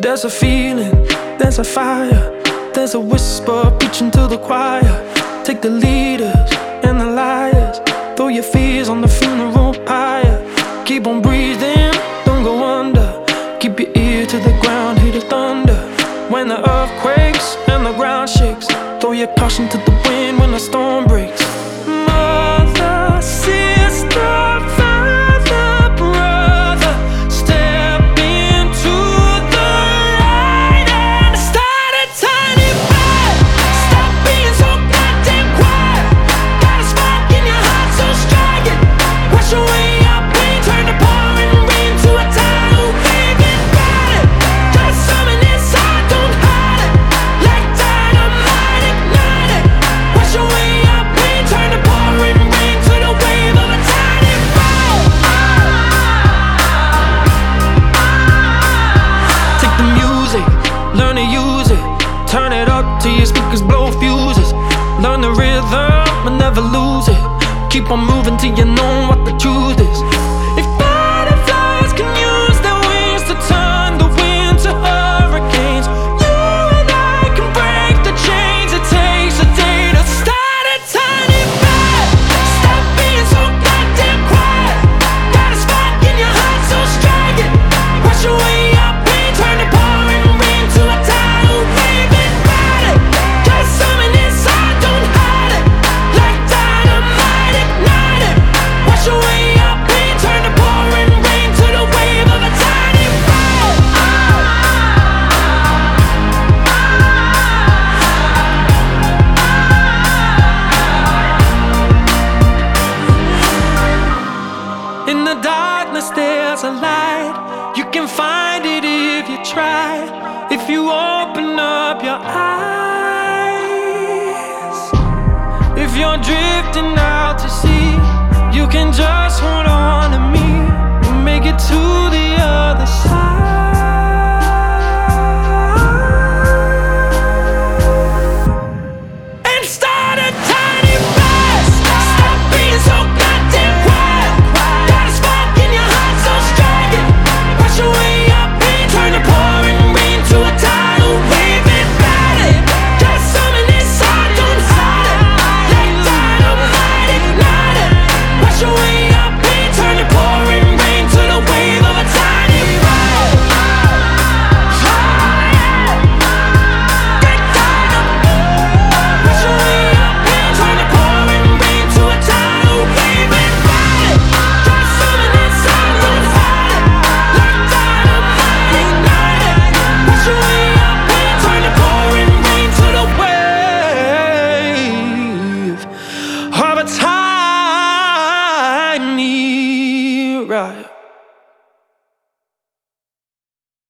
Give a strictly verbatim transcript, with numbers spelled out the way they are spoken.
There's a feeling, there's a fire, there's a whisper preaching to the choir. Take the leaders and the liars, throw your fears on the funeral pyre. Keep on breathing, don't go under. Keep your ear to the ground, hear the thunder. When the earth quakes and the ground shakes, throw your caution to the wind when the storm breaks. Mother, sister, father, brother, step into the light and start a tiny fire. Stop being so goddamn quiet. Got a spark in your heart, so strike it. Wash away your pain, turn the pouring rain to a tidal wave and ride it. Just summon inside, don't hide it. Like dynamite, ignite it. Wash away your pain, turn the pouring rain to the wave of a tiny fall. Take the music, learn to use it. Turn it up till your speakers blow fuses. Learn the rhythm and never lose it. Keep on moving till you know what the truth is. If butterflies can use their wings to turn the wind to hurricanes, you and I can break the chains. It takes a day to start a tiny fire. Stop being so goddamn quiet. Got a spark in your heart, so strike it. Wash away your pain, turn the pouring rain to a tidal wave and ride it. Just summon inside, don't hide it. Like dynamite, ignite it. Wash away your pain, turn the pouring rain to the wave of a tiny fall. In the darkness there's a light. You can find it if you try. If you open up your eyes. If you're drifting out to sea, you can just hold on to me. We'll make it to